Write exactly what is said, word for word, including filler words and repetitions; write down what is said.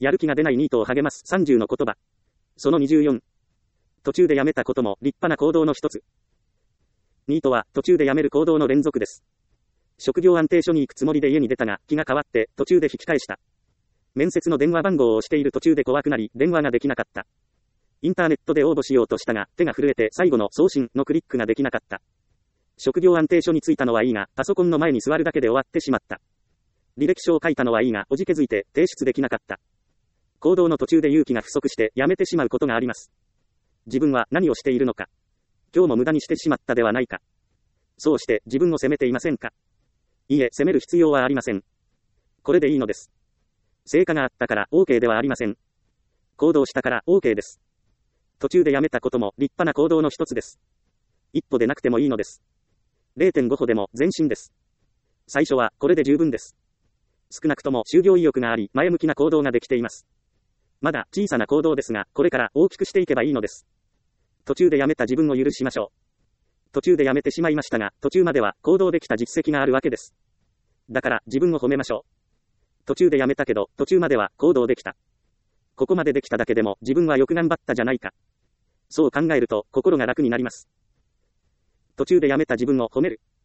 やる気が出ないニートを励ますさんじゅうの言葉。そのにじゅうよん。途中でやめたことも立派な行動の一つ。ニートは途中でやめる行動の連続です。職業安定所に行くつもりで家に出たが、気が変わって途中で引き返した。面接の電話番号を押している途中で怖くなり、電話ができなかった。インターネットで応募しようとしたが、手が震えて最後の送信のクリックができなかった。職業安定所に着いたのはいいが、パソコンの前に座るだけで終わってしまった。履歴書を書いたのはいいが、おじけづいて提出できなかった。行動の途中で勇気が不足してやめてしまうことがあります。自分は何をしているのか。今日も無駄にしてしまったではないか。そうして自分を責めていませんか。いいえ、責める必要はありません。これでいいのです。成果があったから OK ではありません。行動したから OK です。途中でやめたことも立派な行動の一つです。一歩でなくてもいいのです。れいてんご 歩でも前進です。最初はこれで十分です。少なくとも就業意欲があり、前向きな行動ができています。まだ小さな行動ですが、これから大きくしていけばいいのです。途中でやめた自分を許しましょう。途中でやめてしまいましたが、途中までは行動できた実績があるわけです。だから自分を褒めましょう。途中でやめたけど、途中までは行動できた。ここまでできただけでも自分はよく頑張ったじゃないか。そう考えると心が楽になります。途中でやめた自分を褒める。